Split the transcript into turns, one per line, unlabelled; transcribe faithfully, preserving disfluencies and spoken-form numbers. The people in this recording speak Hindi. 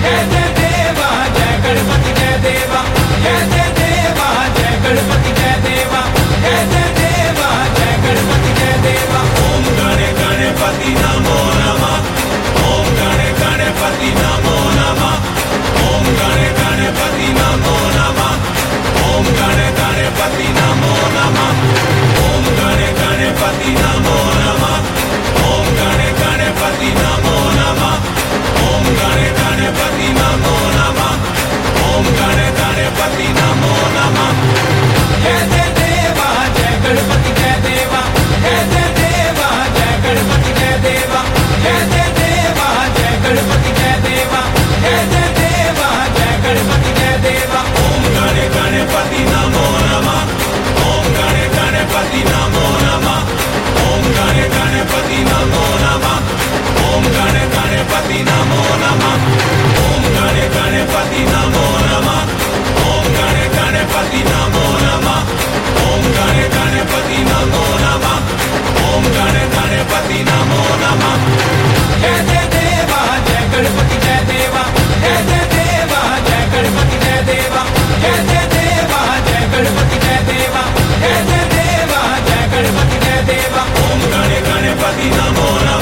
जय जय देवा जय गणपति जय देवा, जय जय देवा जय गणपति जय देवा, जय जय देवा जय गणपति जय देवा। ओम गणे गणपति नमो नमः, ओम गणे गणपति नमो नमः, ओम गणे गणपति नमो नमः, ओम गणे गणपति नमो नमः, ओम गणे गणपति नमो नमः, ओम गणे गणपति नमो नमः, ओम गणे गणपति नमो नमः, ओम गणे गणपति नमो नमः। जय जय देवा जय गणपति जय देवा, जय जय देवा जय गणपति जय देवा, जय जय देवा जय गणपति जय देवा, जय जय देवा जय गणपति जय देवा। ओम गणे गणपति नमो नमः, ओम गणे गणपति नमो नमः, ओम गणे गणपति नमो नमः, ओम गणे गणपति नमो नमः, ओम गणे गणपति नमो नमः, ओम गणे गणपति नमो नमः, ओम गणे गणपति नमो नमः, ओम गणे गणपति नमो नमः। जय जय देवा जय गणपति जय देवा, जय जय देवा जय गणपति जय देवा, जय जय देवा जय गणपति जय देवा, जय जय देवा जय गणपति जय देवा। ओम गणे गणपति नमो नमः।